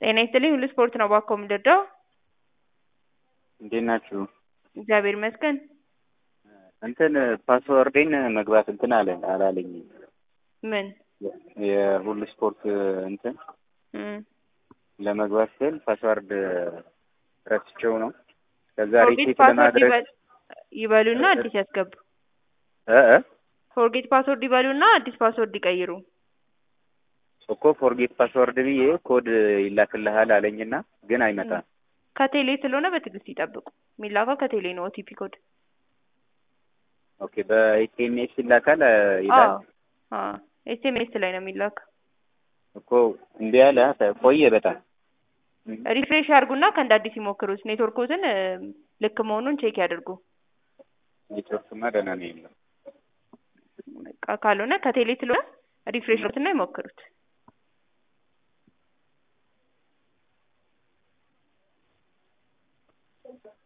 ጤና ይስጥልኝ ሁሉ ስፖርት ነው ባኮ ምደዳው እንዴት ናችሁ? እግዚአብሔር ይመስገን። እንትን ፓስወርዴን መግባት እንትን አላለኝ። ምን የሁሉ ስፖርት እንትን ለመግባት ስል ፓስወርድ ረስቼው ነው። ከዛ ሪሴት ለማድረግ ይበሉና አዲስ ያስገቡ። ፎርጌት ፓስወርድ ይበሉና አዲስ ፓስወርድ ይቀይሩ። እኮ ፎርጌት ፓስወርድ ብዬ ኮድ ይላክልሃል አለኝና ግን አይመጣም። ከቴሌ ስለሆነ በትዕግስት ይጠብቁ። የሚላከው ከቴሌ ነው ኦቲፒ ኮድ። ኦኬ በኤስኤምኤስ ይላካል ይላል። ኤስኤምኤስ ላይ ነው የሚላከው እኮ እንዴ ያለ ቆየ በጣም ሪፍሬሽ ያርጉና ከእንደ አዲስ ይሞክሩት። ኔትወርኮትን ልክ መሆኑን ቼክ ያድርጉ። ኔትወርክማ ደህና ነው ያለው። ካልሆነ ከቴሌ ስለሆነ ሪፍሬሽ አድርጉትና ይሞክሩት።